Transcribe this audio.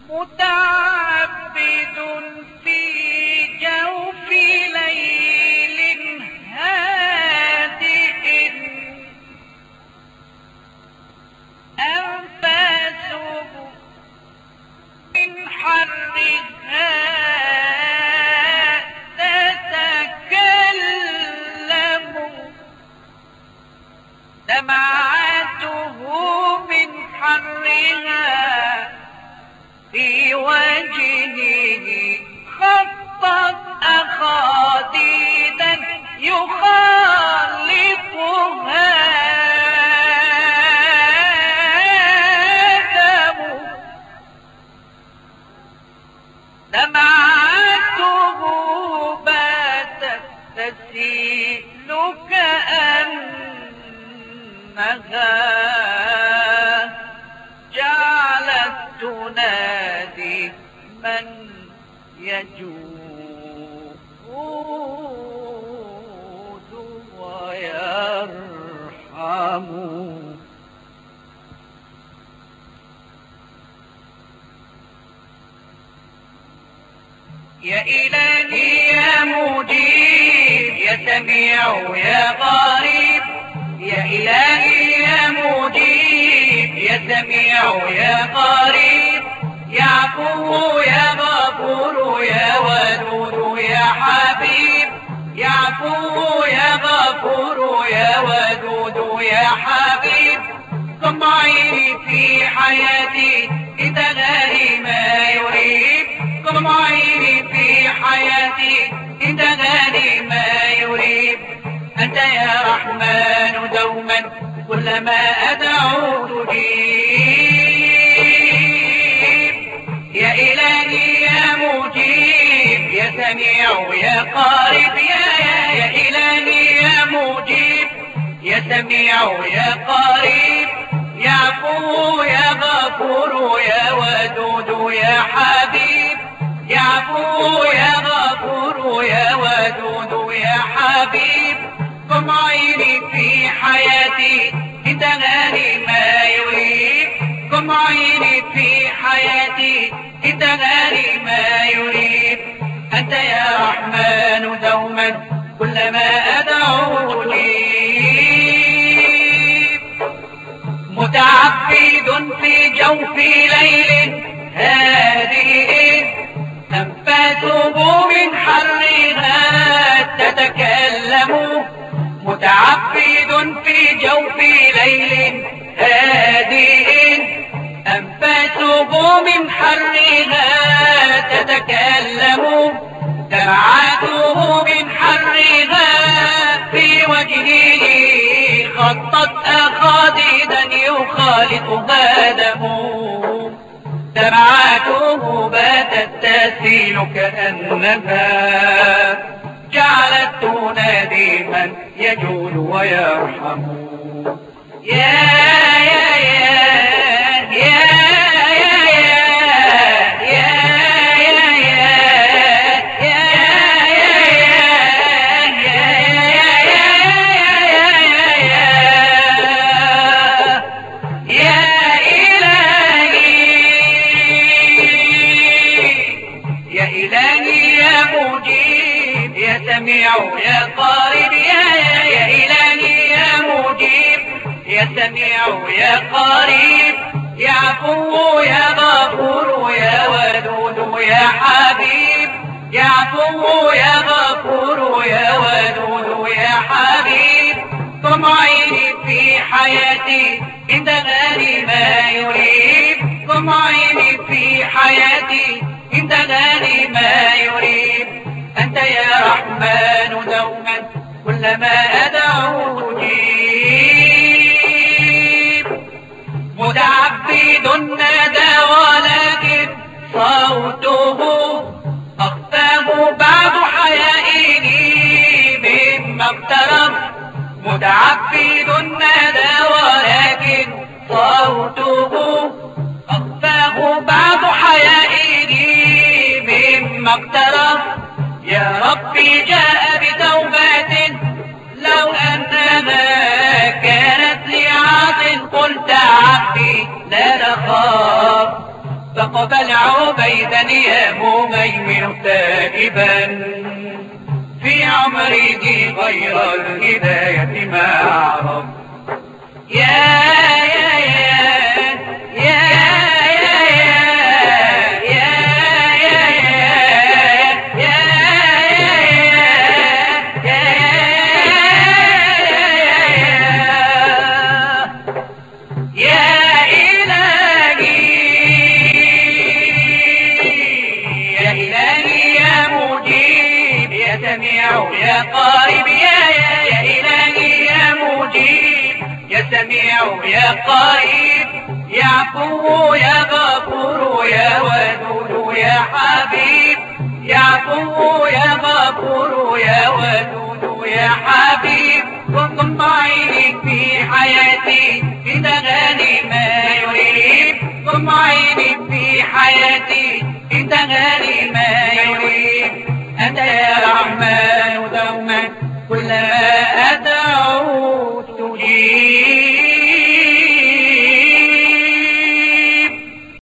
متعبد في جوف ليل هادئ أنفاسه من حرها تتكلم دمعاته من حرها في وجهه خطت أخاديدا يخالطها دم دمعاته باتت تسيل كأنها جعلت تنادي من يجود ويرحم. يا إلهي يا مجيب يا سميع يا قريب، يا إلهي يا مجيب يا سميع يا قريب، يا عفو يا غفور يا ودود يا حبيب، يا عفو يا غفور يا ودود يا حبيب. ضم عيني في حياتي انت غالي ما يريب، ضم عيني في حياتي انت غالي ما يريب. انت يا رحمن دوما كلما ادعو تجيب، يا الهي يا مجيب يا سميع يا قريب، يا الهي يا مجيب يا سميع يا قريب، يا عفو يا غفور يا ودود يا حبيب، يا عفو يا غفور يا ودود يا حبيب. ضم عيني في حياتي انت غالي ما يريب، ضم عيني في حياتي انت غالي ما يريب. انت يا رحمن دوما كلما ادعو تجيب. متعبد في جوف ليل هادئ أنفاسه من حرها تتكلم، متعبد في جوف ليل هادئ أنفاسه من حرها تتكلم، دمعاته من حرها في وجهه خطت أخاديدا يخالطها دم، دمعاته باتت تسيل كأنها جعلت تنادي من يجود ويرحم. يا يا يا يا سميع يا قريب، يا إلهي يا مجيب يا سميع يا قريب، يا عفو يا غفور يا ودود يا حبيب، يا عفو يا غفور يا ودود يا حبيب. ضم عيني في حياتي انت غالي ما يريب، ضم عيني في حياتي انت غالي ما يريب. أنت يا رحمن دوما كلما أدعو تجيب. متعبد نادى ولكن صوته أخفاه بعد حيائه مما اقترب، متعبد نادى ولكن صوته أخفاه بعد حيائه مما اقترب. يا ربي جاء بتوبة لو أنها كانت لعاص قلت عبدي لا نخاف، فقبل عبيدا يا مهيمن تائبا في عمره غير الهداية ما عرف. يا يا يا يا قريب يا إلهي يا مجيب يا سميع يا قريب يا عفو يا غفور يا ودود يا حبيب يا عفو يا غفور يا ودود يا حبيب ضم عيني في حياتي في تغاني ما يريد ضم عيني في حياتي في تغاني ما يريد أنت يا رحمن دوما كلما